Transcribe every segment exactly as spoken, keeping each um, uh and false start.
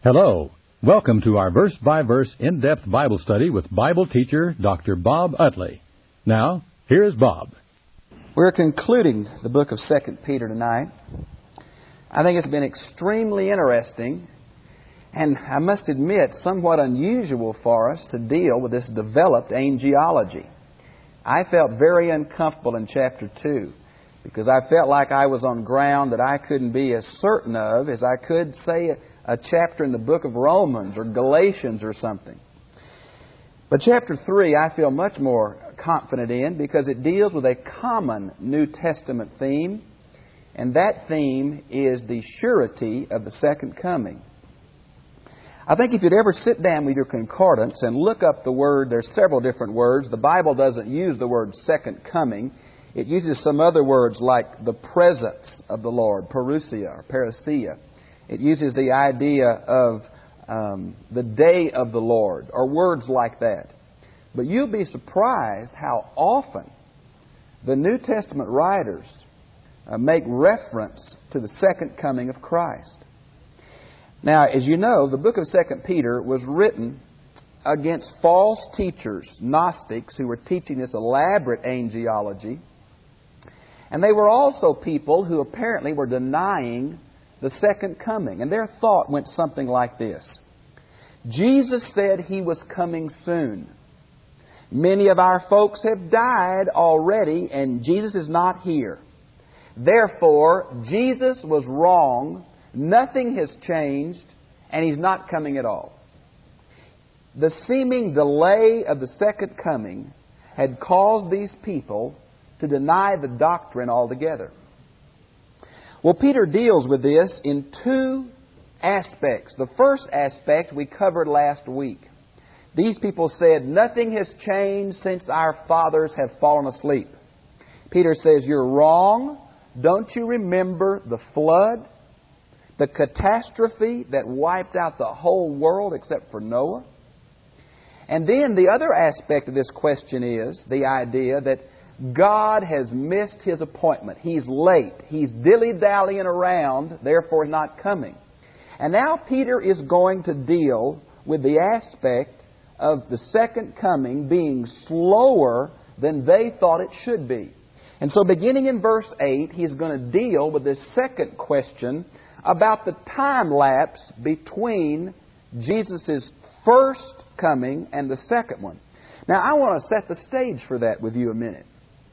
Hello. Welcome to our verse-by-verse in-depth Bible study with Bible teacher Doctor Bob Utley. Now, here's Bob. We're concluding the book of Second Peter tonight. I think it's been extremely interesting, and I must admit, somewhat unusual for us to deal with this developed angelology. I felt very uncomfortable in chapter two because I felt like I was on ground that I couldn't be as certain of as I could, say, a chapter in the book of Romans or Galatians or something. But chapter three I feel much more confident in because it deals with a common New Testament theme, and that theme is the surety of the second coming. I think if you'd ever sit down with your concordance and look up the word, there's several different words. The Bible doesn't use the word second coming. It uses some other words like the presence of the Lord, parousia or parousia. It uses the idea of um, the day of the Lord, or words like that. But you'll be surprised how often the New Testament writers uh, make reference to the second coming of Christ. Now, as you know, the book of Second Peter was written against false teachers, Gnostics, who were teaching this elaborate angelology. And they were also people who apparently were denying the second coming. And their thought went something like this. Jesus said He was coming soon. Many of our folks have died already, and Jesus is not here. Therefore, Jesus was wrong. Nothing has changed, and He's not coming at all. The seeming delay of the second coming had caused these people to deny the doctrine altogether. Well, Peter deals with this in two aspects. The first aspect we covered last week. These people said, nothing has changed since our fathers have fallen asleep. Peter says, you're wrong. Don't you remember the flood? The catastrophe that wiped out the whole world except for Noah? And then the other aspect of this question is the idea that God has missed His appointment. He's late. He's dilly-dallying around, therefore not coming. And now Peter is going to deal with the aspect of the second coming being slower than they thought it should be. And so beginning in verse eight, he's going to deal with this second question about the time lapse between Jesus' first coming and the second one. Now, I want to set the stage for that with you a minute.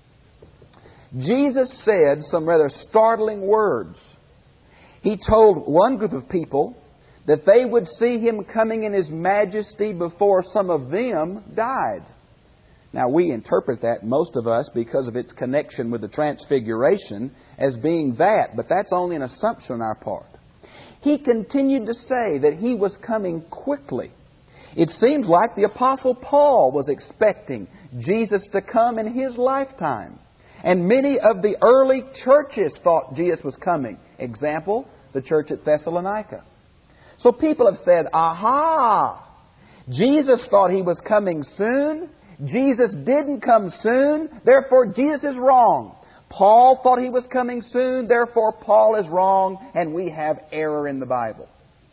Jesus said some rather startling words. He told one group of people that they would see Him coming in His majesty before some of them died. Now, we interpret that, most of us, because of its connection with the Transfiguration, as being that, but that's only an assumption on our part. He continued to say that He was coming quickly. It seems like the Apostle Paul was expecting Jesus to come in his lifetime. And many of the early churches thought Jesus was coming. Example, the church at Thessalonica. So people have said, aha! Jesus thought He was coming soon. Jesus didn't come soon. Therefore, Jesus is wrong. Paul thought He was coming soon. Therefore, Paul is wrong. And we have error in the Bible.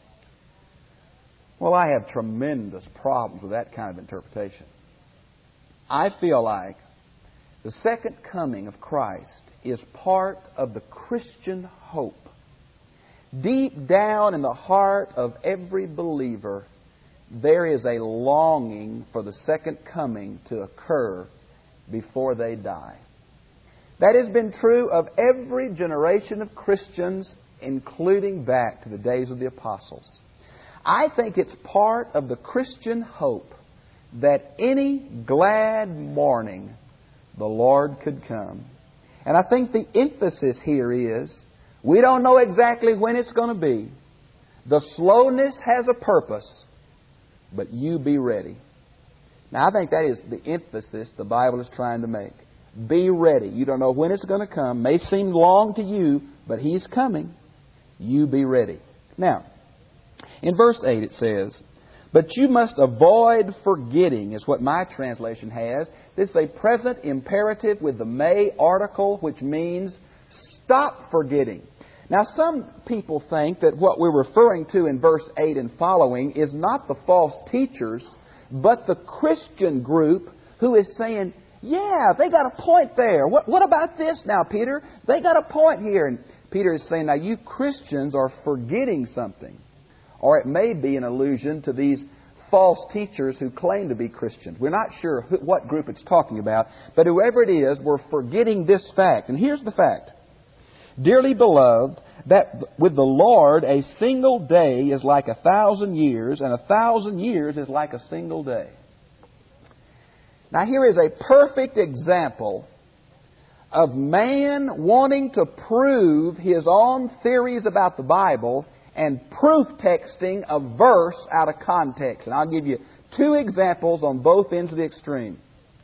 Well, I have tremendous problems with that kind of interpretation. I feel like the second coming of Christ is part of the Christian hope. Deep down in the heart of every believer, there is a longing for the second coming to occur before they die. That has been true of every generation of Christians, including back to the days of the apostles. I think it's part of the Christian hope that any glad morning the Lord could come. And I think the emphasis here is, we don't know exactly when it's going to be. The slowness has a purpose, but you be ready. Now, I think that is the emphasis the Bible is trying to make. Be ready. You don't know when it's going to come. May seem long to you, but He's coming. You be ready. Now, in verse eight it says, but you must avoid forgetting, is what my translation has. This is a present imperative with the may article, which means stop forgetting. Now, some people think that what we're referring to in verse eight and following is not the false teachers, but the Christian group who is saying, yeah, they got a point there. What, what about this now, Peter? They got a point here. And Peter is saying, now you Christians are forgetting something. Or it may be an allusion to these false teachers who claim to be Christians. We're not sure who, what group it's talking about, but whoever it is, we're forgetting this fact. And here's the fact. Dearly beloved, that with the Lord a single day is like a thousand years, and a thousand years is like a single day. Now here is a perfect example of man wanting to prove his own theories about the Bible and proof texting a verse out of context. And I'll give you two examples on both ends of the extreme.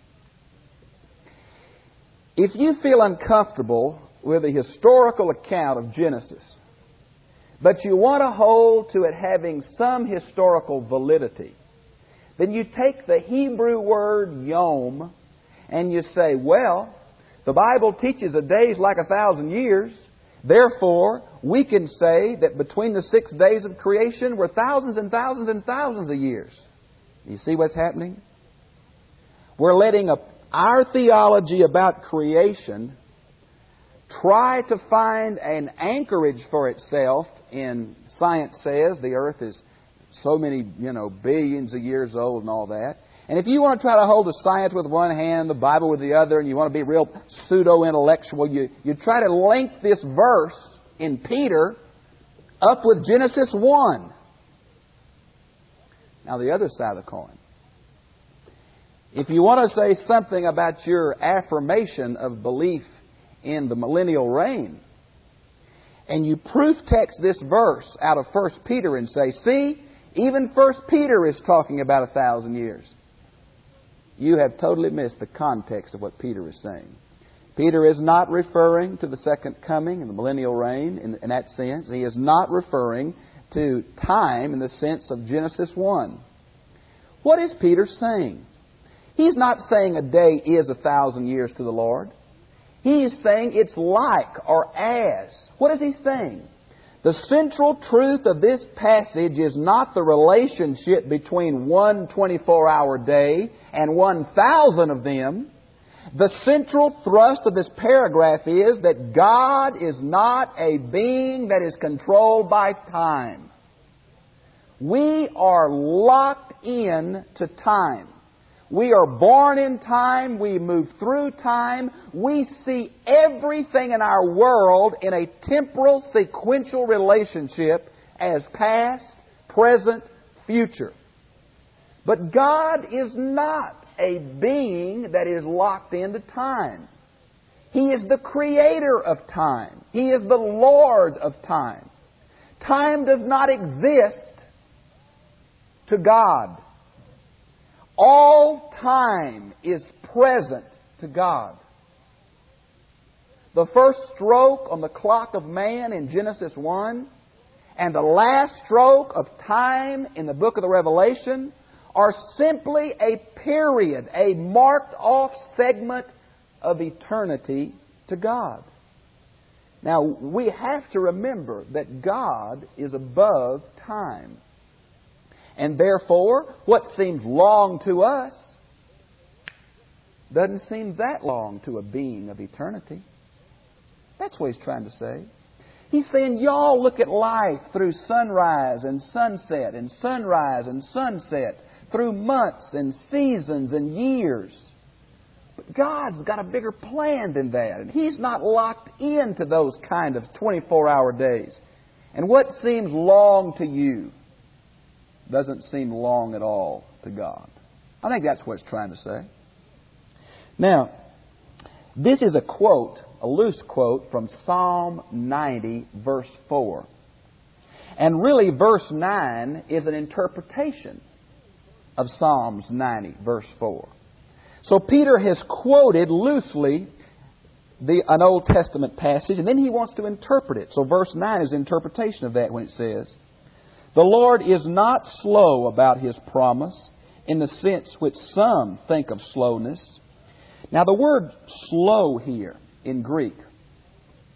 If you feel uncomfortable with a historical account of Genesis, but you want to hold to it having some historical validity, then you take the Hebrew word yom and you say, well, the Bible teaches a day's like a thousand years. Therefore, we can say that between the six days of creation were thousands and thousands and thousands of years. You see what's happening? We're letting a, our theology about creation try to find an anchorage for itself in science says the earth is so many, you know, billions of years old and all that. And if you want to try to hold the science with one hand, the Bible with the other, and you want to be real pseudo-intellectual, you, you try to link this verse in Peter up with Genesis one. Now the other side of the coin. If you want to say something about your affirmation of belief in the millennial reign, and you proof text this verse out of First Peter and say, see, even First Peter is talking about a thousand years, you have totally missed the context of what Peter is saying. Peter is not referring to the second coming and the millennial reign in, in that sense. He is not referring to time in the sense of Genesis one. What is Peter saying? He's not saying a day is a thousand years to the Lord. He is saying it's like or as. What is he saying? The central truth of this passage is not the relationship between one twenty-four hour day and one thousand of them. The central thrust of this paragraph is that God is not a being that is controlled by time. We are locked in to time. We are born in time. We move through time. We see everything in our world in a temporal, sequential relationship as past, present, future. But God is not a being that is locked into time. He is the creator of time. He is the Lord of time. Time does not exist to God. All time is present to God. The first stroke on the clock of man in Genesis one and the last stroke of time in the book of the Revelation are simply a period, a marked off segment of eternity to God. Now, we have to remember that God is above time. And therefore, what seems long to us doesn't seem that long to a being of eternity. That's what he's trying to say. He's saying, y'all look at life through sunrise and sunset and sunrise and sunset, through months and seasons and years. But God's got a bigger plan than that. And He's not locked into those kind of twenty-four hour days. And what seems long to you doesn't seem long at all to God. I think that's what it's trying to say. Now, this is a quote, a loose quote from Psalm ninety, verse four. And really, verse nine is an interpretation of Psalms ninety, verse four. So Peter has quoted loosely the, an Old Testament passage, and then he wants to interpret it. So verse nine is an interpretation of that when it says, "The Lord is not slow about His promise, in the sense which some think of slowness." Now the word slow here in Greek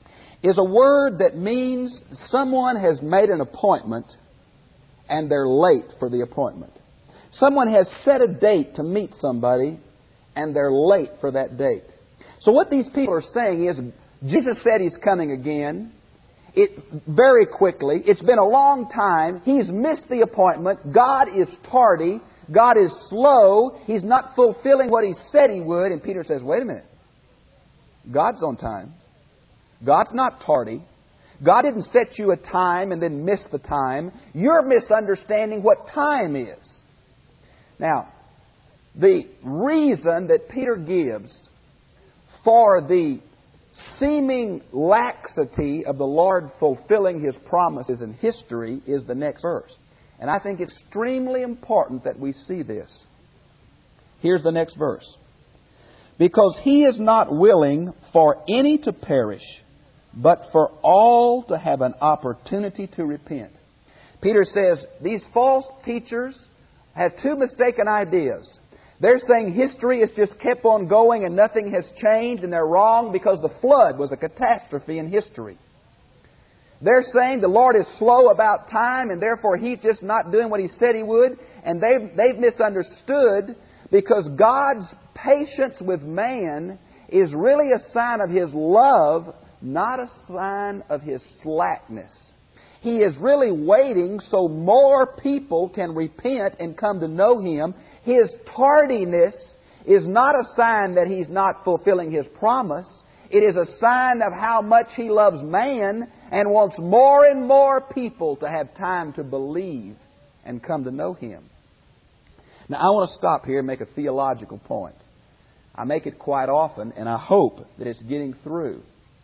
is a word that means someone has made an appointment and they're late for the appointment. Someone has set a date to meet somebody and they're late for that date. So what these people are saying is, Jesus said He's coming again. It very quickly. It's been a long time. He's missed the appointment. God is tardy. God is slow. He's not fulfilling what He said He would. And Peter says, wait a minute. God's on time. God's not tardy. God didn't set you a time and then miss the time. You're misunderstanding what time is. Now, the reason that Peter gives for the seeming laxity of the Lord fulfilling His promises in history is the next verse. And I think it's extremely important that we see this. Here's the next verse. Because He is not willing for any to perish, but for all to have an opportunity to repent. Peter says these false teachers have two mistaken ideas. They're saying history has just kept on going and nothing has changed, and they're wrong because the flood was a catastrophe in history. They're saying the Lord is slow about time and therefore He's just not doing what He said He would, and they've, they've misunderstood because God's patience with man is really a sign of His love, not a sign of His slackness. He is really waiting so more people can repent and come to know Him. His tardiness is not a sign that He's not fulfilling His promise. It is a sign of how much He loves man and wants more and more people to have time to believe and come to know Him. Now, I want to stop here and make a theological point. I make it quite often, and I hope that it's getting through.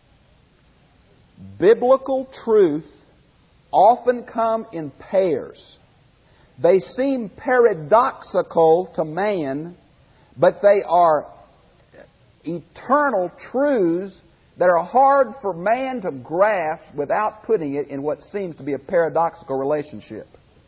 Biblical truth often come in pairs. They seem paradoxical to man, but they are eternal truths that are hard for man to grasp without putting it in what seems to be a paradoxical relationship.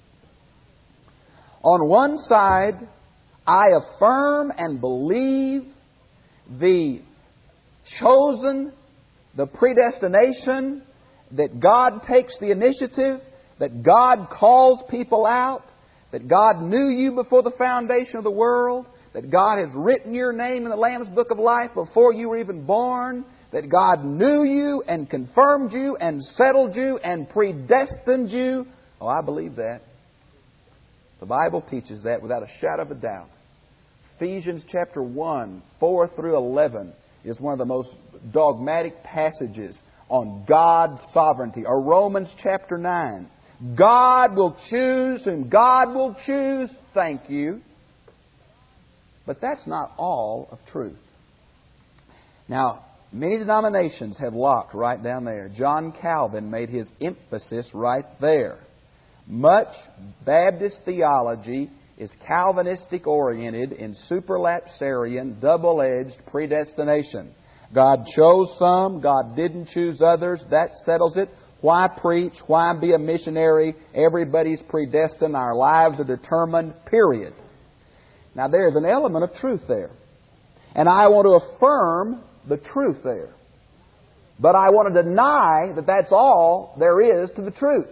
On one side, I affirm and believe the chosen, the predestination, that God takes the initiative, that God calls people out, that God knew you before the foundation of the world, that God has written your name in the Lamb's Book of Life before you were even born, that God knew you and confirmed you and settled you and predestined you. Oh, I believe that. The Bible teaches that without a shadow of a doubt. Ephesians chapter one, four through eleven is one of the most dogmatic passages on God's sovereignty. Or Romans chapter nine. God will choose whom God will choose. Thank you. But that's not all of truth. Now, many denominations have locked right down there. John Calvin made his emphasis right there. Much Baptist theology is Calvinistic oriented in superlapsarian, double-edged predestination. God chose some, God didn't choose others. That settles it. Why preach? Why be a missionary? Everybody's predestined. Our lives are determined, period. Now there's an element of truth there. And I want to affirm the truth there. But I want to deny that that's all there is to the truth.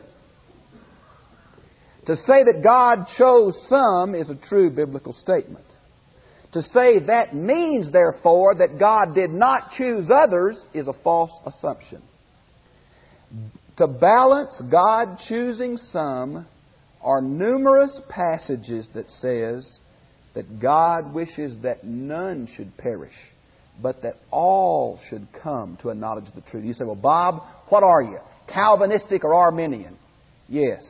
To say that God chose some is a true biblical statement. To say that means, therefore, that God did not choose others is a false assumption. To balance God choosing some are numerous passages that says that God wishes that none should perish, but that all should come to a knowledge of the truth. You say, well, Bob, what are you? Calvinistic or Arminian? Yes.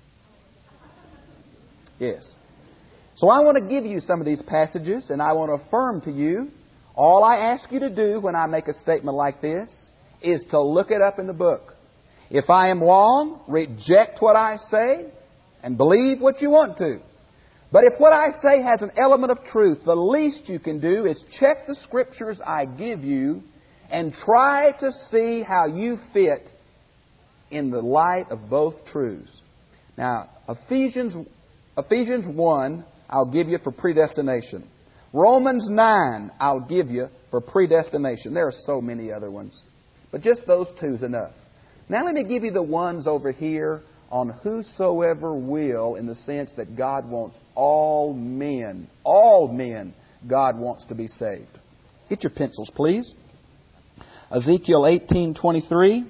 Yes. So I want to give you some of these passages, and I want to affirm to you, all I ask you to do when I make a statement like this is to look it up in the book. If I am wrong, reject what I say and believe what you want to. But if what I say has an element of truth, the least you can do is check the Scriptures I give you and try to see how you fit in the light of both truths. Now, Ephesians, Ephesians one, I'll give you for predestination. Romans nine, I'll give you for predestination. There are so many other ones. But just those two is enough. Now let me give you the ones over here on whosoever will, in the sense that God wants all men, all men, God wants to be saved. Get your pencils, please. Ezekiel eighteen twenty-three.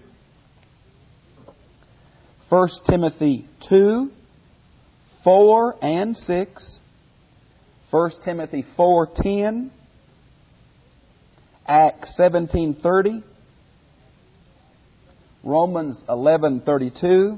First Timothy two, four and six. First Timothy four ten. Acts seventeen thirty. Romans eleven thirty-two.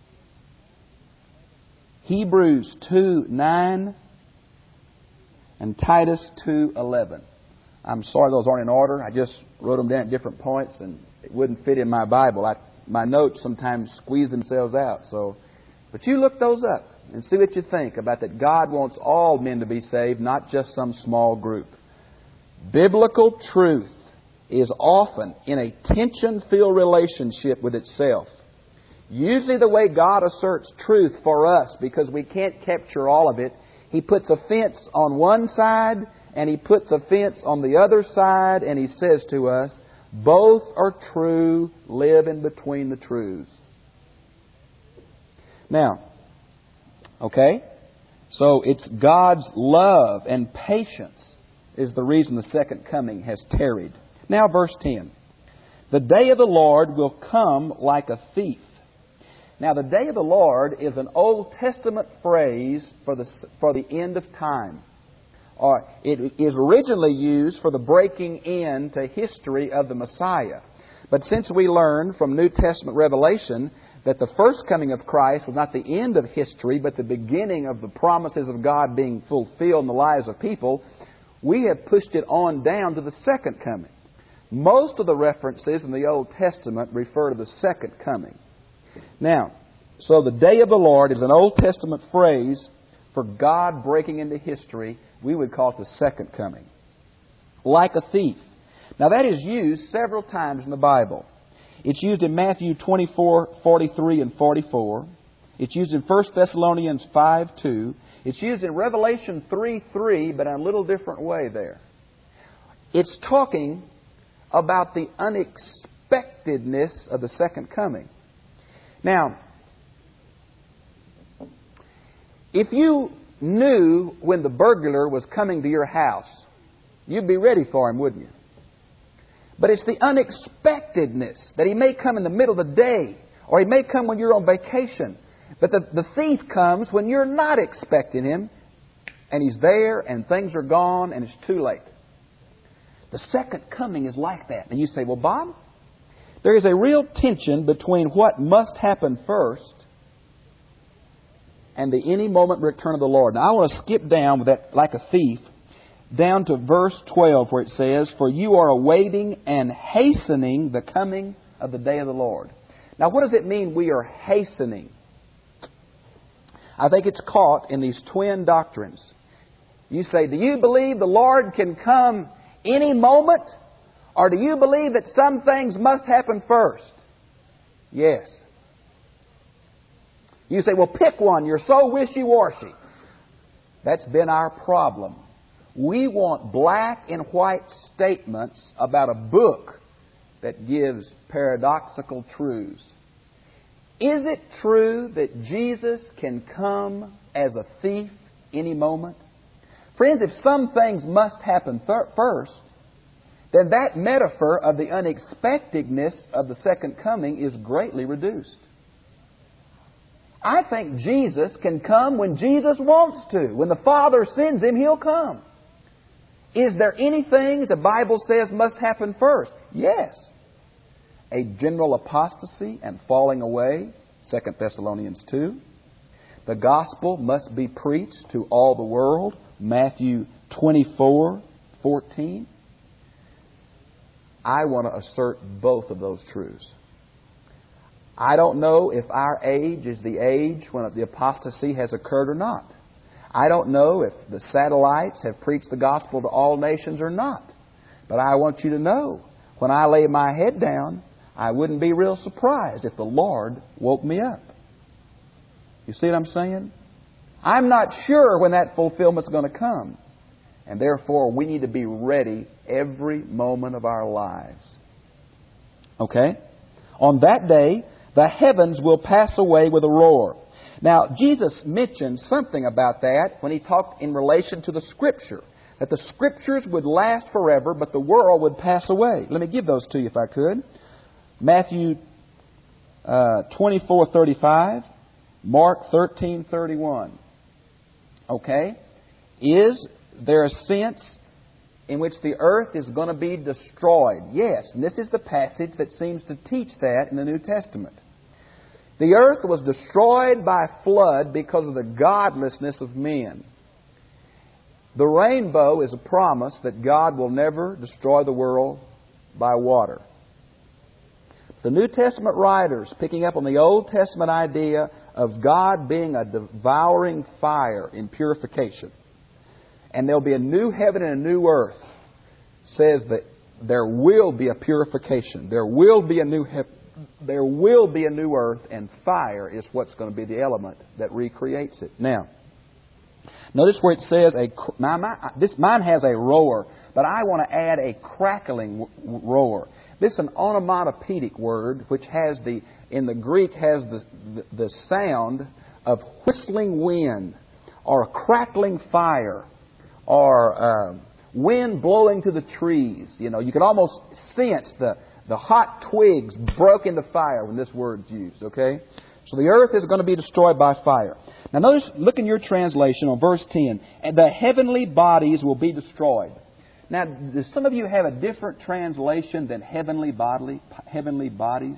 Hebrews two nine. And Titus two eleven. I'm sorry those aren't in order. I just wrote them down at different points and it wouldn't fit in my Bible. I, my notes sometimes squeeze themselves out. So, but you look those up and see what you think about that God wants all men to be saved, not just some small group. Biblical truth is often in a tension-filled relationship with itself. Usually the way God asserts truth for us, because we can't capture all of it, He puts a fence on one side and He puts a fence on the other side, and He says to us, both are true, live in between the truths. Now, okay, so it's God's love and patience is the reason the second coming has tarried. Now verse ten. The day of the Lord will come like a thief. Now the day of the Lord is an Old Testament phrase for the, for the end of time. Or it is originally used for the breaking into history of the Messiah. But since we learn from New Testament revelation that the first coming of Christ was not the end of history, but the beginning of the promises of God being fulfilled in the lives of people, we have pushed it on down to the second coming. Most of the references in the Old Testament refer to the second coming. Now, so the day of the Lord is an Old Testament phrase for God breaking into history. We would call it the second coming. Like a thief. Now that is used several times in the Bible. It's used in Matthew twenty-four, forty-three and forty-four. It's used in First Thessalonians five two. It's used in Revelation three three, but in a little different way there. It's talking about the unexpectedness of the second coming. Now, if you knew when the burglar was coming to your house, you'd be ready for him, wouldn't you? But it's the unexpectedness that he may come in the middle of the day, or he may come when you're on vacation. But the, the thief comes when you're not expecting him, and he's there, and things are gone, and it's too late. The second coming is like that. And you say, well, Bob, there is a real tension between what must happen first and the any moment return of the Lord. Now, I want to skip down with that like a thief, down to verse twelve where it says, for you are awaiting and hastening the coming of the day of the Lord. Now, what does it mean we are hastening? I think it's caught in these twin doctrines. You say, do you believe the Lord can come any moment? Or do you believe that some things must happen first? Yes. You say, well, pick one. You're so wishy-washy. That's been our problem. We want black and white statements about a book that gives paradoxical truths. Is it true that Jesus can come as a thief any moment? Friends, if some things must happen th- first, then that metaphor of the unexpectedness of the second coming is greatly reduced. I think Jesus can come when Jesus wants to. When the Father sends Him, He'll come. Is there anything the Bible says must happen first? Yes. A general apostasy and falling away, Second Thessalonians two. The gospel must be preached to all the world, Matthew twenty-four fourteen. I want to assert both of those truths. I don't know if our age is the age when the apostasy has occurred or not. I don't know if the satellites have preached the gospel to all nations or not. But I want you to know, when I lay my head down, I wouldn't be real surprised if the Lord woke me up. You see what I'm saying? I'm not sure when that fulfillment's going to come. And therefore, we need to be ready every moment of our lives. Okay? On that day, the heavens will pass away with a roar. Now, Jesus mentioned something about that when He talked in relation to the Scripture, that the Scriptures would last forever, but the world would pass away. Let me give those to you if I could. Matthew uh, twenty-four thirty-five, Mark thirteen thirty-one. Okay? Is there a sense in which the earth is going to be destroyed? Yes, and this is the passage that seems to teach that in the New Testament. The earth was destroyed by flood because of the godlessness of men. The rainbow is a promise that God will never destroy the world by water. The New Testament writers, picking up on the Old Testament idea of God being a devouring fire in purification, and there'll be a new heaven and a new earth, says that there will be a purification. There will be a new heaven. There will be a new earth, and fire is what's going to be the element that recreates it. Now, notice where it says, a my, my, this mine has a roar, but I want to add a crackling roar. This is an onomatopoeic word, which has the, in the Greek, has the, the, the sound of whistling wind, or crackling fire, or uh, wind blowing to the trees. You know, you can almost sense the The hot twigs broke into fire when this word's used, okay? So the earth is going to be destroyed by fire. Now notice, look in your translation on verse ten. And the heavenly bodies will be destroyed. Now, does some of you have a different translation than heavenly bodily, heavenly bodies?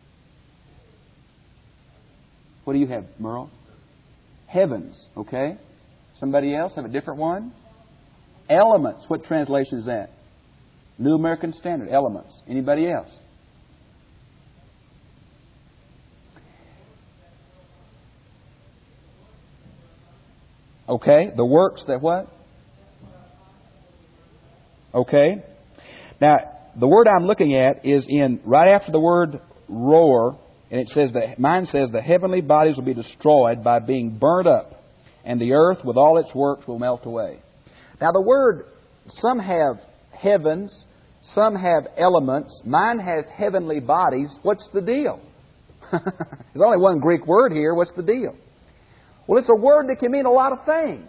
What do you have, Merle? Heavens, okay? Somebody else have a different one? Elements. What translation is that? New American Standard, elements. Anybody else? Okay, the works that what? Okay. Now, the word I'm looking at is in right after the word roar, and it says that mine says the heavenly bodies will be destroyed by being burnt up, and the earth with all its works will melt away. Now, the word, some have heavens, some have elements. Mine has heavenly bodies. What's the deal? There's only one Greek word here. What's the deal? Well, it's a word that can mean a lot of things.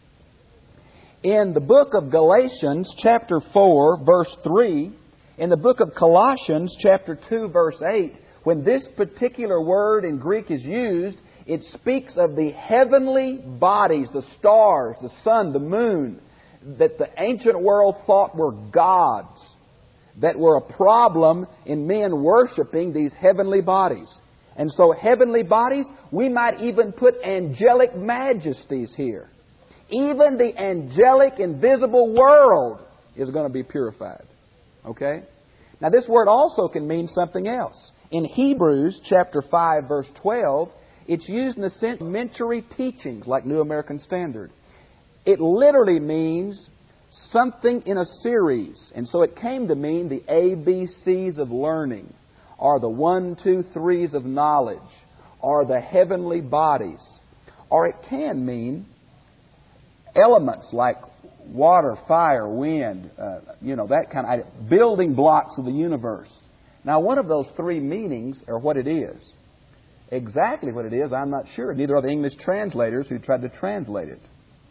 In the book of Galatians, chapter four, verse three, in the book of Colossians, chapter two, verse eight, when this particular word in Greek is used, it speaks of the heavenly bodies, the stars, the sun, the moon, that the ancient world thought were gods, that were a problem in men worshiping these heavenly bodies. And so heavenly bodies, we might even put angelic majesties here. Even the angelic invisible world is going to be purified. Okay? Now this word also can mean something else. In Hebrews chapter five, verse twelve, it's used in the sense of elementary teachings like New American Standard. It literally means something in a series. And so it came to mean the A B Cs of learning, or the one, two, threes of knowledge, or the heavenly bodies. Or it can mean elements like water, fire, wind, uh, you know, that kind of building blocks of the universe. Now, one of those three meanings are what it is. Exactly what it is, I'm not sure. Neither are the English translators who tried to translate it.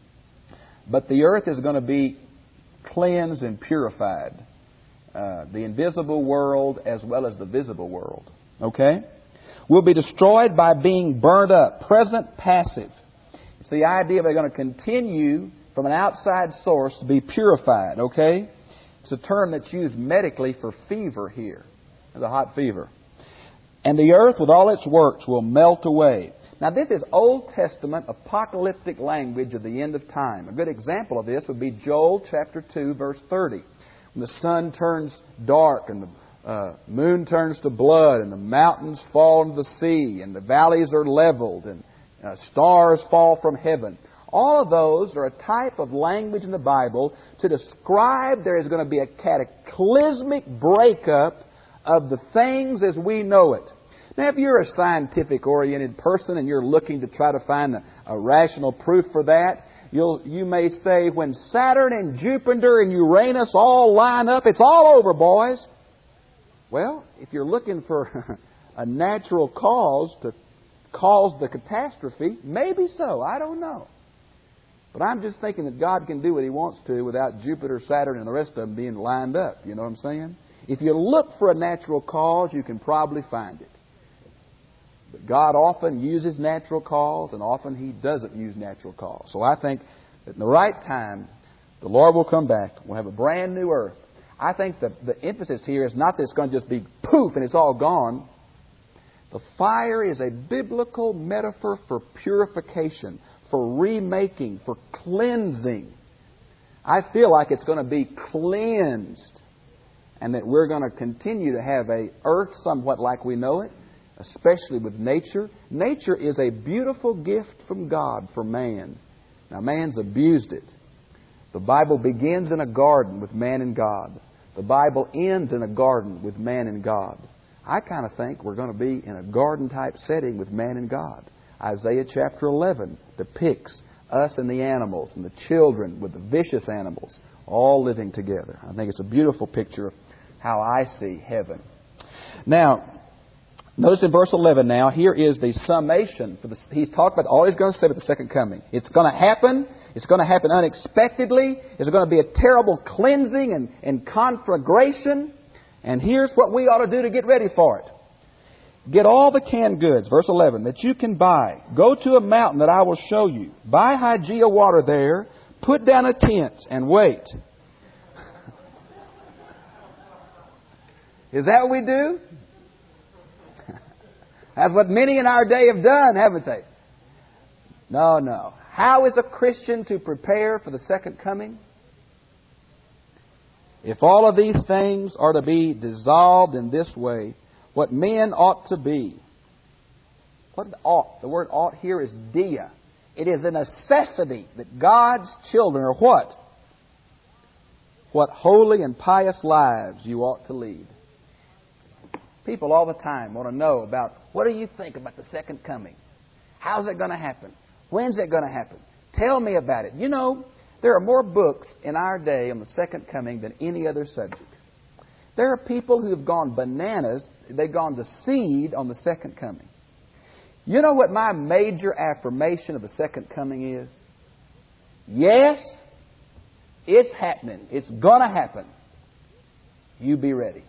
But the earth is going to be cleansed and purified. Uh, the invisible world as well as the visible world. Okay? Will be destroyed by being burnt up. Present passive. It's the idea they're going to continue from an outside source to be purified. Okay? It's a term that's used medically for fever here. The hot fever. And the earth with all its works will melt away. Now this is Old Testament apocalyptic language of the end of time. A good example of this would be Joel chapter two, verse thirty. When the sun turns dark and the uh, moon turns to blood and the mountains fall into the sea and the valleys are leveled and uh, stars fall from heaven. All of those are a type of language in the Bible to describe there is going to be a cataclysmic breakup of the things as we know it. Now, if you're a scientific-oriented person and you're looking to try to find a, a rational proof for that, you'll, you may say, when Saturn and Jupiter and Uranus all line up, it's all over, boys. Well, if you're looking for a natural cause to cause the catastrophe, maybe so. I don't know. But I'm just thinking that God can do what He wants to without Jupiter, Saturn, and the rest of them being lined up. You know what I'm saying? If you look for a natural cause, you can probably find it. But God often uses natural cause, and often He doesn't use natural cause. So I think that in the right time, the Lord will come back. We'll have a brand new earth. I think that the emphasis here is not that it's going to just be poof and it's all gone. The fire is a biblical metaphor for purification, for remaking, for cleansing. I feel like it's going to be cleansed, and that we're going to continue to have a earth somewhat like we know it, especially with nature. Nature is a beautiful gift from God for man. Now, man's abused it. The Bible begins in a garden with man and God. The Bible ends in a garden with man and God. I kind of think we're going to be in a garden-type setting with man and God. Isaiah chapter eleven depicts us and the animals and the children with the vicious animals all living together. I think it's a beautiful picture of how I see heaven. Now, notice in verse eleven now, here is the summation. For the, he's talked about all He's going to say about the second coming. It's going to happen. It's going to happen unexpectedly. It's going to be a terrible cleansing and, and conflagration. And here's what we ought to do to get ready for it. Get all the canned goods, verse eleven, that you can buy. Go to a mountain that I will show you. Buy Hygeia water there. Put down a tent and wait. Is that what we do? That's what many in our day have done, haven't they? No, no. How is a Christian to prepare for the second coming? If all of these things are to be dissolved in this way, what men ought to be. What ought? The word ought here is dia. It is a necessity that God's children are what? What holy and pious lives you ought to lead. People all the time want to know about, what do you think about the second coming? How's it going to happen? When's it going to happen? Tell me about it. You know, there are more books in our day on the second coming than any other subject. There are people who have gone bananas. They've gone to seed on the second coming. You know what my major affirmation of the second coming is? Yes, it's happening. It's going to happen. You be ready.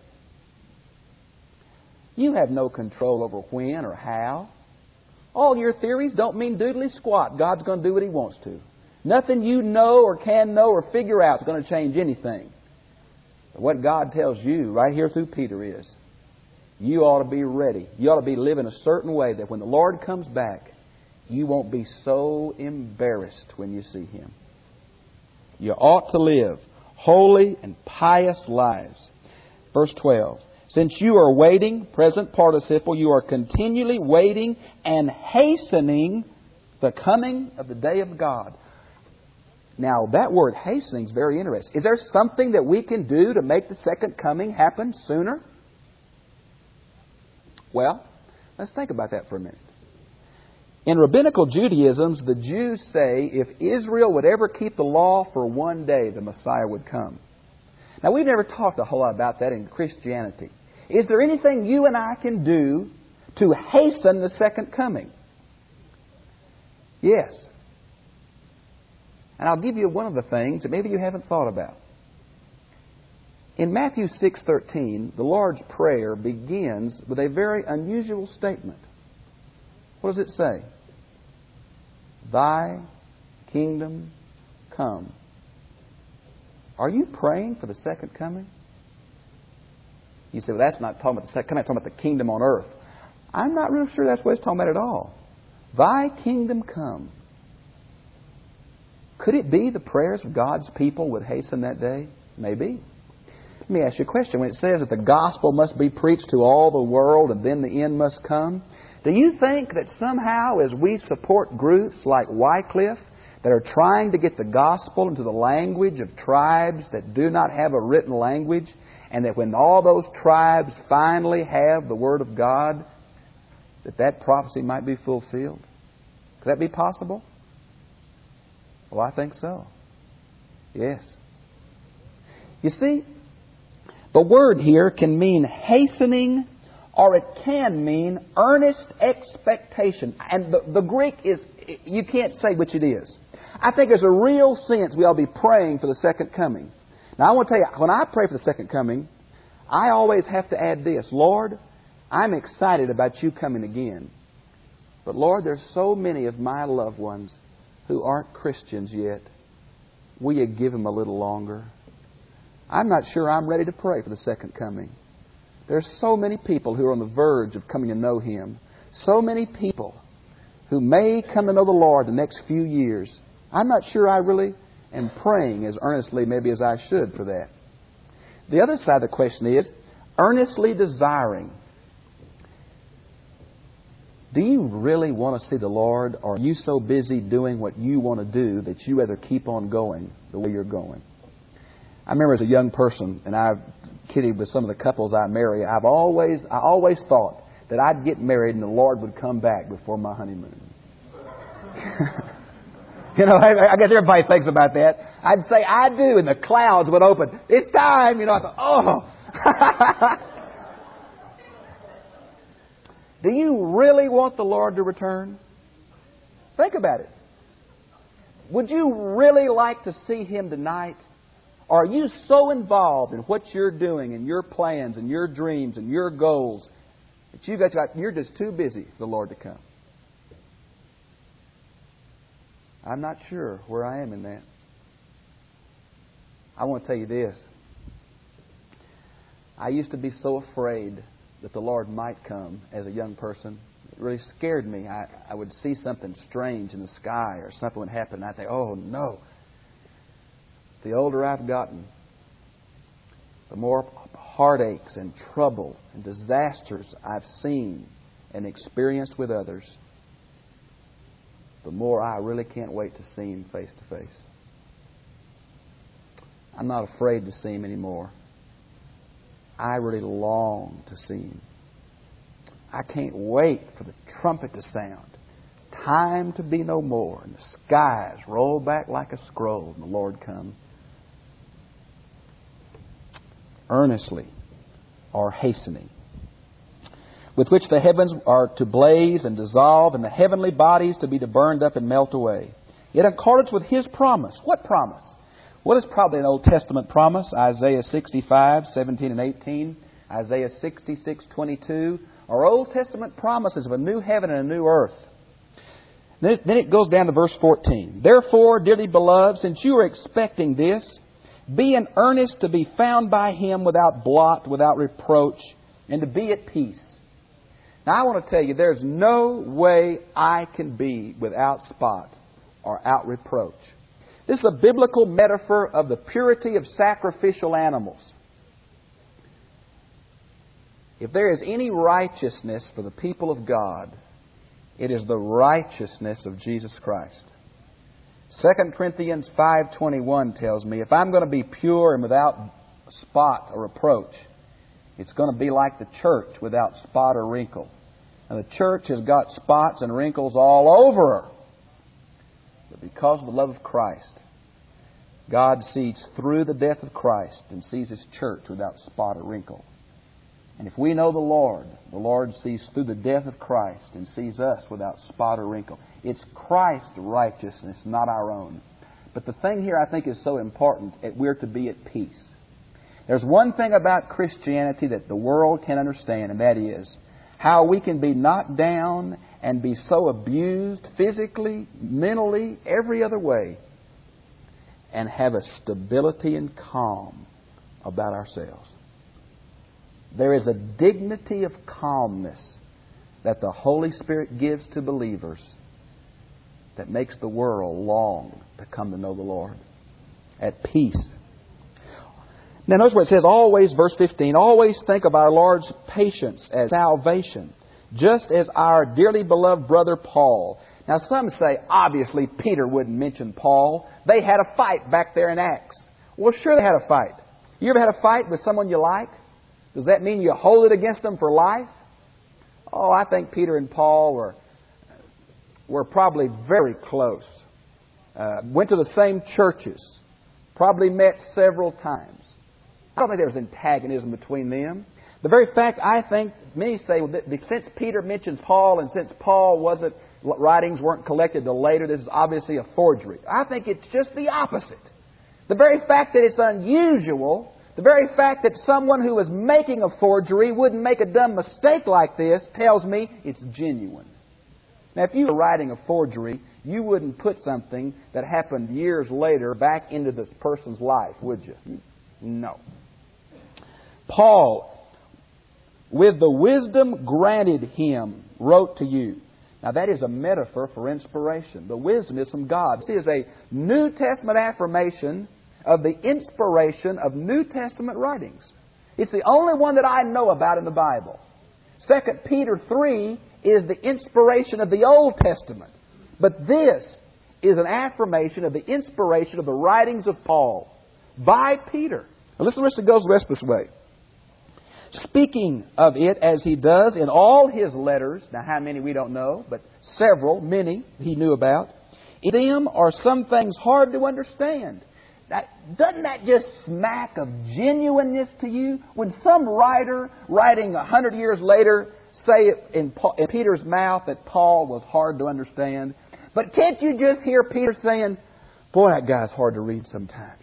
You have no control over when or how. All your theories don't mean doodly squat. God's going to do what He wants to. Nothing you know or can know or figure out is going to change anything. But what God tells you right here through Peter is, you ought to be ready. You ought to be living a certain way that when the Lord comes back, you won't be so embarrassed when you see Him. You ought to live holy and pious lives. Verse twelve. Since you are waiting, present participle, you are continually waiting and hastening the coming of the day of God. Now, that word hastening is very interesting. Is there something that we can do to make the second coming happen sooner? Well, let's think about that for a minute. In rabbinical Judaism, the Jews say if Israel would ever keep the law for one day, the Messiah would come. Now, we've never talked a whole lot about that in Christianity. Is there anything you and I can do to hasten the second coming? Yes. And I'll give you one of the things that maybe you haven't thought about. In Matthew six thirteen, the Lord's Prayer begins with a very unusual statement. What does it say? Thy kingdom come. Are you praying for the second coming? You say, well, that's not talking about the second coming, I'm talking about the kingdom on earth. I'm not real sure that's what it's talking about at all. Thy kingdom come. Could it be the prayers of God's people would hasten that day? Maybe. Let me ask you a question. When it says that the gospel must be preached to all the world and then the end must come, do you think that somehow as we support groups like Wycliffe that are trying to get the gospel into the language of tribes that do not have a written language, and that when all those tribes finally have the Word of God, that that prophecy might be fulfilled? Could that be possible? Well, I think so. Yes. You see, The word here can mean hastening, or it can mean earnest expectation. And the, the Greek is, you can't say which it is. I think there's a real sense we ought to be praying for the second coming. Now I want to tell you, when I pray for the second coming, I always have to add this: Lord, I'm excited about you coming again. But Lord, there's so many of my loved ones who aren't Christians yet. Will you give them a little longer? I'm not sure I'm ready to pray for the second coming. There's so many people who are on the verge of coming to know Him. So many people who may come to know the Lord the next few years. I'm not sure I really am praying as earnestly maybe as I should for that. The other side of the question is earnestly desiring. Do you really want to see the Lord, or are you so busy doing what you want to do that you rather keep on going the way you're going? I remember as a young person, and I've kidded with some of the couples I marry, I've always, I always thought that I'd get married and the Lord would come back before my honeymoon. You know, I, I guess everybody thinks about that. I'd say, I do, and the clouds would open. It's time, you know. I thought, oh. Do you really want the Lord to return? Think about it. Would you really like to see Him tonight? Or are you so involved in what you're doing and your plans and your dreams and your goals that you got, you're just too busy for the Lord to come? I'm not sure where I am in that. I want to tell you this. I used to be so afraid that the Lord might come as a young person. It really scared me. I, I would see something strange in the sky or something would happen and I'd think, oh no. The older I've gotten, the more heartaches and trouble and disasters I've seen and experienced with others, the more I really can't wait to see Him face to face. I'm not afraid to see Him anymore. I really long to see Him. I can't wait for the trumpet to sound. Time to be no more. And the skies roll back like a scroll and the Lord come. Earnestly or hastening. With which the heavens are to blaze and dissolve, and the heavenly bodies to be burned up and melt away. In accordance with His promise. What promise? What is probably an Old Testament promise? Isaiah sixty-five, seventeen and eighteen. Isaiah sixty-six, twenty-two. Are Old Testament promises of a new heaven and a new earth. Then it goes down to verse fourteen. Therefore, dearly beloved, since you are expecting this, be in earnest to be found by Him without blot, without reproach, and to be at peace. Now I want to tell you, there's no way I can be without spot or out reproach. This is a biblical metaphor of the purity of sacrificial animals. If there is any righteousness for the people of God, it is the righteousness of Jesus Christ. Second Corinthians five twenty-one tells me, if I'm going to be pure and without spot or reproach, it's going to be like the church without spot or wrinkle. And the church has got spots and wrinkles all over her. But because of the love of Christ, God sees through the death of Christ and sees His church without spot or wrinkle. And if we know the Lord, the Lord sees through the death of Christ and sees us without spot or wrinkle. It's Christ's righteousness, not our own. But the thing here I think is so important, that we're to be at peace. There's one thing about Christianity that the world can understand, and that is how we can be knocked down and be so abused physically, mentally, every other way, and have a stability and calm about ourselves. There is a dignity of calmness that the Holy Spirit gives to believers that makes the world long to come to know the Lord. At peace. Now notice what it says, always, verse fifteen, always think of our Lord's patience as salvation, just as our dearly beloved brother Paul. Now some say, obviously, Peter wouldn't mention Paul. They had a fight back there in Acts. Well, sure they had a fight. You ever had a fight with someone you like? Does that mean you hold it against them for life? Oh, I think Peter and Paul were, were probably very close. Uh, went to the same churches. Probably met several times. I don't think there was antagonism between them. The very fact, I think, many say, well, that since Peter mentions Paul and since Paul wasn't, writings weren't collected till later, this is obviously a forgery. I think it's just the opposite. The very fact that it's unusual, the very fact that someone who is making a forgery wouldn't make a dumb mistake like this tells me it's genuine. Now, if you were writing a forgery, you wouldn't put something that happened years later back into this person's life, would you? No. Paul, with the wisdom granted him, wrote to you. Now, that is a metaphor for inspiration. The wisdom is from God. This is a New Testament affirmation of the inspiration of New Testament writings. It's the only one that I know about in the Bible. Second Peter three is the inspiration of the Old Testament. But this is an affirmation of the inspiration of the writings of Paul by Peter. Now listen to this, it goes the rest of this way. Speaking of it as he does in all his letters, now how many we don't know, but several, many he knew about, in them are some things hard to understand. Now, doesn't that just smack of genuineness to you? When some writer, writing a hundred years later, say in, Paul, in Peter's mouth that Paul was hard to understand. But can't you just hear Peter saying, boy, that guy's hard to read sometimes.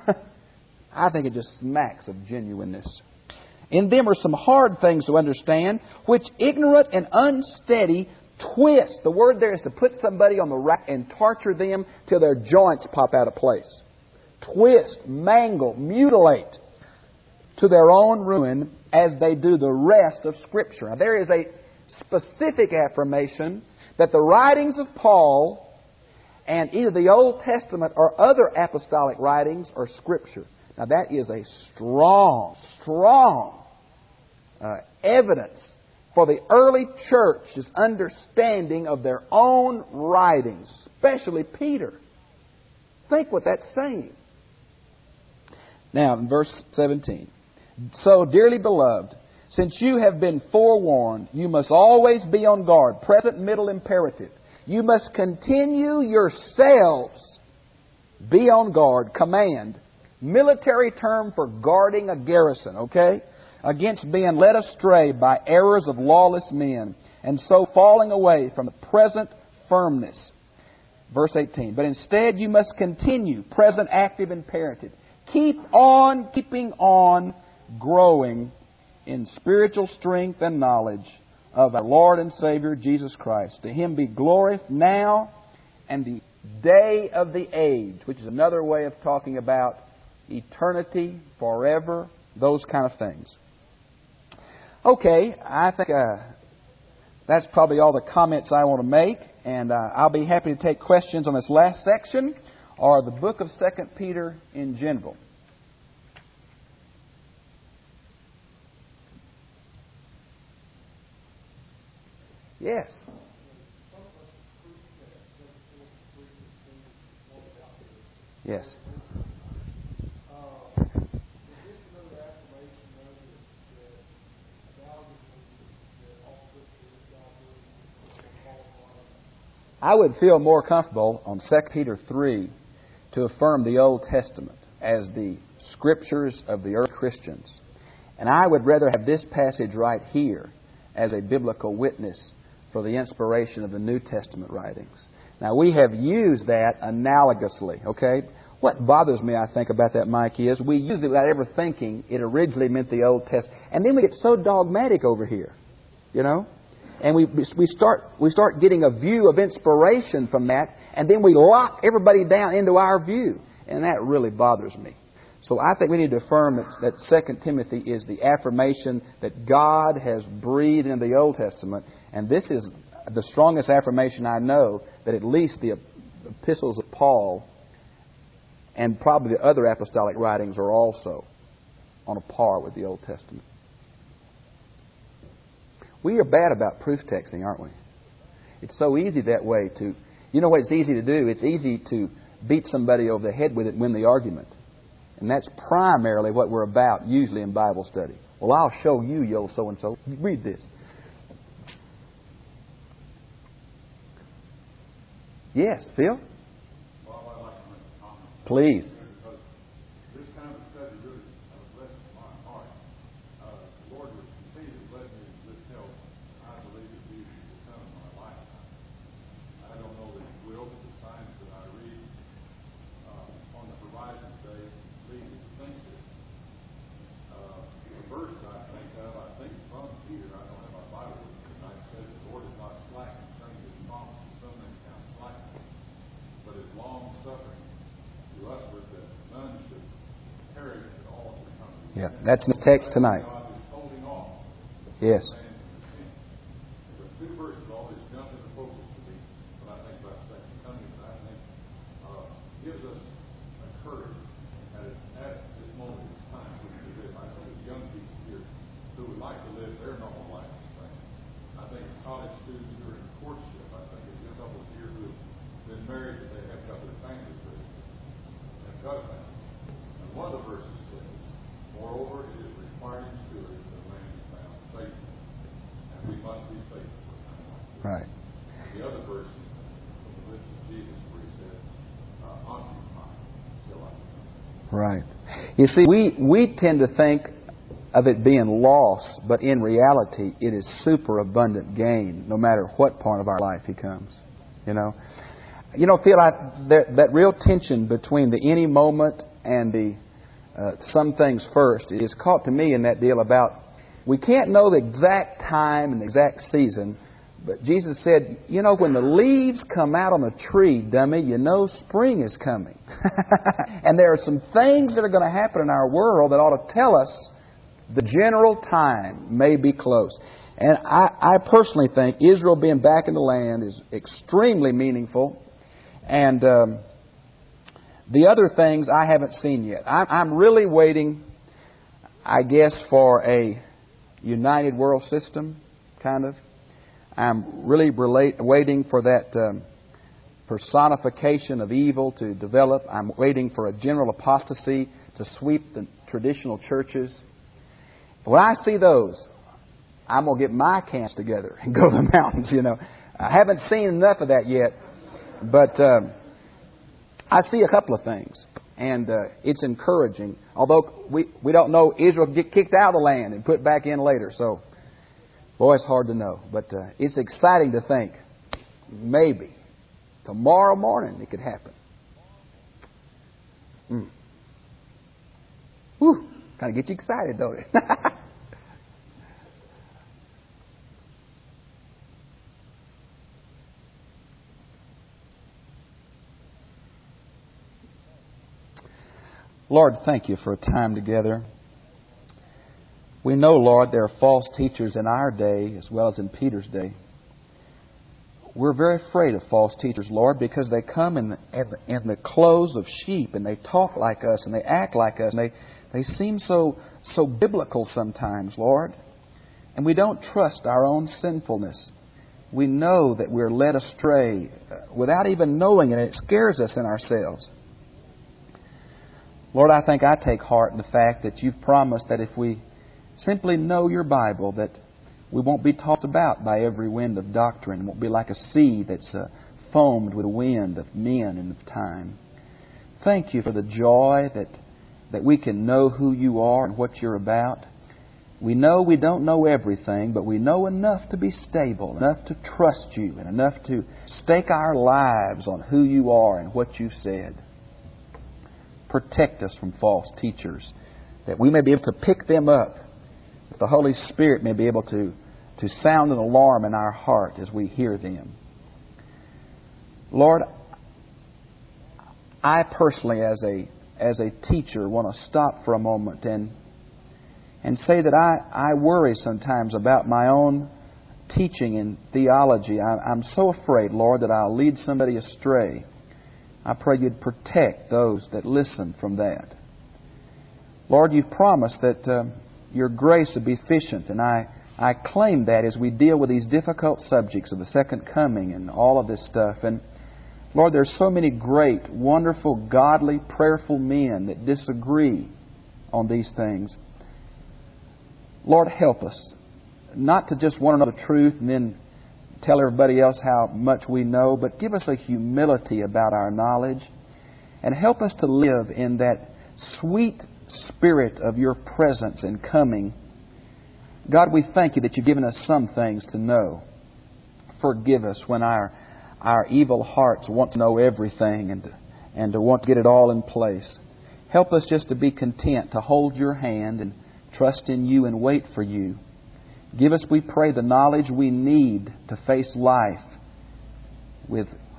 I think it just smacks of genuineness. In them are some hard things to understand, which ignorant and unsteady twist. The word there is to put somebody on the rack and torture them till their joints pop out of place. Twist, mangle, mutilate to their own ruin as they do the rest of Scripture. Now, there is a specific affirmation that the writings of Paul and either the Old Testament or other apostolic writings are Scripture. Now, that is a strong, strong uh, evidence for the early church's understanding of their own writings, especially Peter. Think what that's saying. Now, in verse seventeen. So, dearly beloved, since you have been forewarned, you must always be on guard. Present, middle, imperative. You must continue yourselves. Be on guard. Command. Military term for guarding a garrison, okay? Against being led astray by errors of lawless men, and so falling away from the present firmness. Verse eighteen. But instead you must continue. Present, active, imperative. Keep on, keeping on, growing in spiritual strength and knowledge of our Lord and Savior Jesus Christ. To Him be glory now and the day of the age, which is another way of talking about eternity, forever, those kind of things. Okay, I think uh, that's probably all the comments I want to make, and uh, I'll be happy to take questions on this last section or the book of Second Peter in general. Yes. Yes. I would feel more comfortable on Second Peter three to affirm the Old Testament as the Scriptures of the early Christians. And I would rather have this passage right here as a biblical witness for the inspiration of the New Testament writings. Now, we have used that analogously, okay? What bothers me, I think, about that, Mike, is we use it without ever thinking it originally meant the Old Testament. And then we get so dogmatic over here, you know? And we we start we start getting a view of inspiration from that, and then we lock everybody down into our view. And that really bothers me. So I think we need to affirm that, that Second Timothy is the affirmation that God has breathed in the Old Testament. And this is the strongest affirmation I know that at least the epistles of Paul and probably the other apostolic writings are also on a par with the Old Testament. We are bad about proof texting, aren't we? It's so easy that way to... You know what it's easy to do? It's easy to beat somebody over the head with it and win the argument. And that's primarily what we're about, usually in Bible study. Well, I'll show you, yo so-and-so. Read this. Yes, Phil? Well, I'd like to make a comment. Please. Because this kind of study really, unless is long suffering to us, but that none should perish, but all should come to repentance. Yeah, that's the text tonight. God is holding off. Yes. The two verses always jump into focus to me when I think about second coming, and I think uh, gives us a courage at, it, at this moment in time. Because I think there's young people here who would like to live their normal life. I think college students who are in courtship. I think there's young couples here who have been married, but they have got their families raised and got families. And one of the verses says, "Moreover, it is required in stewards that the land be found faithful, and we must be faithful." Right. And the other verse is from the lips of Jesus, where he said, uh, "Occupy till I come." Right. You see, we we tend to think of it being loss, but in reality, it is superabundant gain, no matter what part of our life He comes. You know, you know, feel like that, that real tension between the any moment and the uh, some things first is caught to me in that deal about we can't know the exact time and the exact season, but Jesus said, you know, when the leaves come out on the tree, dummy, you know spring is coming. And there are some things that are going to happen in our world that ought to tell us the general time may be close. And I, I personally think Israel being back in the land is extremely meaningful. And um, the other things I haven't seen yet. I, I'm really waiting, I guess, for a united world system, kind of. I'm really relate, waiting for that um, personification of evil to develop. I'm waiting for a general apostasy to sweep the traditional churches. When I see those, I'm going to get my cans together and go to the mountains, you know. I haven't seen enough of that yet, but um, I see a couple of things, and uh, it's encouraging. Although we, we don't know, Israel get kicked out of the land and put back in later, so, boy, it's hard to know. But uh, it's exciting to think, maybe, tomorrow morning it could happen. Mm. Whew. Kind of get you excited, don't it? Lord, thank you for a time together. We know, Lord, there are false teachers in our day as well as in Peter's day. We're very afraid of false teachers, Lord, because they come in the, in the, in the clothes of sheep and they talk like us and they act like us and they They seem so so biblical sometimes, Lord. And we don't trust our own sinfulness. We know that we're led astray without even knowing it. It scares us in ourselves. Lord, I think I take heart in the fact that you've promised that if we simply know your Bible, that we won't be tossed about by every wind of doctrine. It won't be like a sea that's uh, foamed with the wind of men and of time. Thank you for the joy that that we can know who you are and what you're about. We know we don't know everything, but we know enough to be stable, enough to trust you, and enough to stake our lives on who you are and what you've said. Protect us from false teachers, that we may be able to pick them up, that the Holy Spirit may be able to, to sound an alarm in our heart as we hear them. Lord, I personally, as a as a teacher, want to stop for a moment and and say that I, I worry sometimes about my own teaching and theology. I, I'm so afraid, Lord, that I'll lead somebody astray. I pray you'd protect those that listen from that. Lord, you've promised that uh, your grace would be sufficient, and I, I claim that as we deal with these difficult subjects of the second coming and all of this stuff. And Lord, there's so many great, wonderful, godly, prayerful men that disagree on these things. Lord, help us not to just want to know the truth and then tell everybody else how much we know, but give us a humility about our knowledge and help us to live in that sweet spirit of your presence and coming. God, we thank you that you've given us some things to know. Forgive us when our Our evil hearts want to know everything and, and to want to get it all in place. Help us just to be content, to hold your hand and trust in you and wait for you. Give us, we pray, the knowledge we need to face life with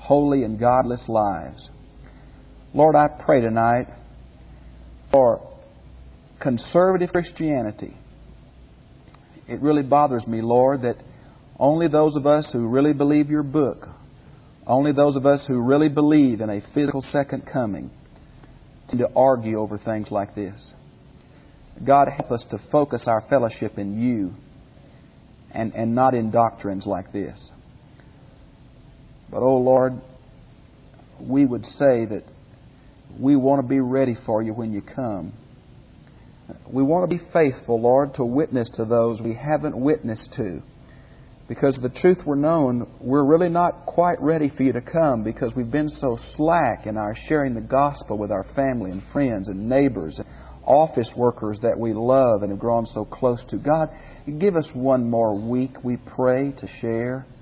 holy and godless lives. Lord, I pray tonight for conservative Christianity. It really bothers me, Lord, that only those of us who really believe your book, only those of us who really believe in a physical second coming, tend to argue over things like this. God, help us to focus our fellowship in you and, and not in doctrines like this. But, oh Lord, we would say that we want to be ready for you when you come. We want to be faithful, Lord, to witness to those we haven't witnessed to. Because if the truth were known, we're really not quite ready for you to come because we've been so slack in our sharing the gospel with our family and friends and neighbors and office workers that we love and have grown so close to. God, give us one more week, we pray, to share.